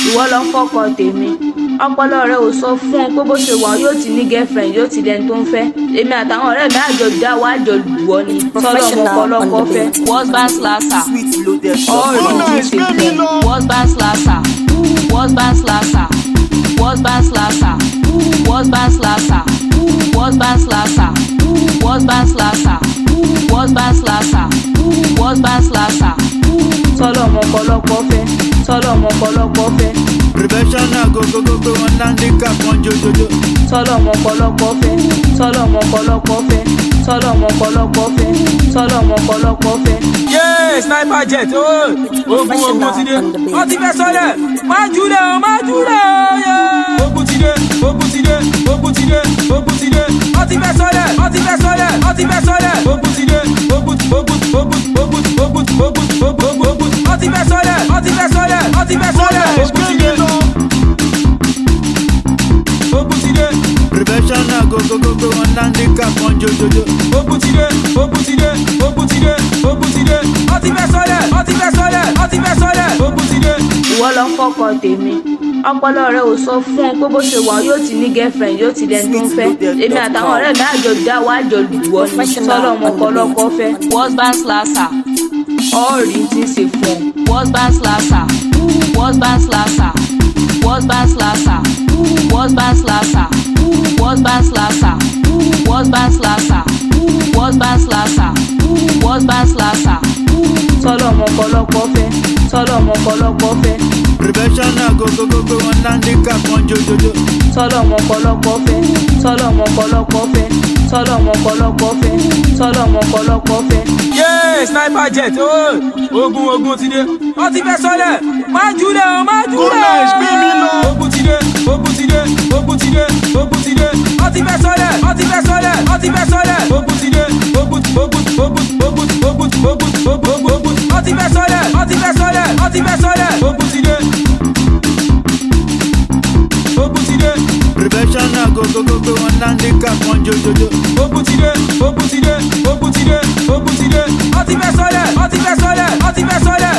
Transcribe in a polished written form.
ìwọ lọ ń fọkọ tèmi ọpọlọ rẹ ò sọ fún ọ pé bó ṣe wà yóò ti ní girlfriend yóò ti dẹni tó ń fẹ́ èmi àtàwọn ọ̀rẹ́ mi àjọ dá wa àjọ lùwọ ni sọlọ ọmọkọlọkọ fẹ́ husband slasher ọ̀rẹ́ ti ṣe fún husband slasher husband slasher husband slasher husband slasher husband slasher husband slasher husband slasher husband slasher sọlọ ọmọkọlọkọ fẹ́ sọlọ ọmọkọlọkọ fẹ́. Prevention na go one handicap one jojo. Sọlọ ọmọkọlọkọ fẹ́ sọlọ ọmọkọlọkọ fẹ́ sọlọ ọmọkọlọkọ fẹ́ sọlọ ọmọkọlọkọ fẹ́. Yé sniper jet ogun ti dé wọ́n ti fẹ́ sọ́lẹ̀ má jùlẹ̀ o má jùlẹ̀ o yé. Ogun ti dé ogun ti dé ogun ti dé ogun ti dé wọ́n ti fẹ́ sọ́lẹ̀ wọ́n ti fẹ́ sọ́lẹ̀ wọ́n ti fẹ́ sọ́lẹ̀ ogun ti dé ogun wọ́n ti fẹ́ sọ́lẹ̀ wọ́n ti fẹ́ sọ́lẹ̀ wọ́n ti fẹ́ sọ́lẹ̀ ogun ti dé. Prevention na go one handicap one jojo. Ogun ti dé ogun ti dé ogun ti dé ogun ti dé wọ́n ti fẹ́ sọ́lẹ̀ wọ́n ti fẹ́ sọ́lẹ̀ wọ́n ti fẹ́ sọ́lẹ̀ ogun ti dé. ìwọ lọ ń fọkọ tèmi ọpọlọ rẹ ò sọ fún ọ pé bó ṣe wà yóò ti ní girlfriend yóò ti dẹni tó ń fẹ́ èmi àtàwọn ọ̀rẹ́ mi àjọ dá wa àjọ lùwọ ni sọlọ ọmọkọlọkọ fẹ́ husband slasher ọ̀rẹ́ ti ṣe fún husband slasher husband slasher husband slasher husband slasher husband slasher husband slasher husband slasher husband slasher sọlọ ọmọkọlọkọ fẹ́ sọlọ ọmọkọlọkọ fẹ́. Prevention na go one handicap one jojo. Sọlọ ọmọkọlọkọ fẹ́ sọlọ ọmọkọlọkọ fẹ́ sọlọ ọmọkọlọkọ fẹ́ sọlọ ọmọkọlọkọ fẹ́. Yé sniper jet ogun ti dé wọ́n ti fẹ́ sọ́lẹ̀ má jùlẹ̀ o má jùlẹ̀. Ogun ti dé ogun ti dé ogun ti dé ogun ti dé wọ́n ti fẹ́ sọ́lẹ̀ wọ́n ti fẹ́ sọ́lẹ̀ wọ́n ti fẹ́ sọ́lẹ̀ ogun ti dé ogun wọ́n ti fẹ́ sọ́lẹ̀ wọ́n ti fẹ́ sọ́lẹ̀ wọ́n ti fẹ́ sọ́lẹ̀ ogun ti dé. Ogun ti dé. Prevention na go one handicap one jojo. Ogun ti dé ogun ti dé ogun ti dé ogun ti dé wọ́n ti fẹ́ sọ́lẹ̀ wọ́n ti fẹ́ sọ́lẹ̀ wọ́n ti fẹ́ sọ́lẹ̀.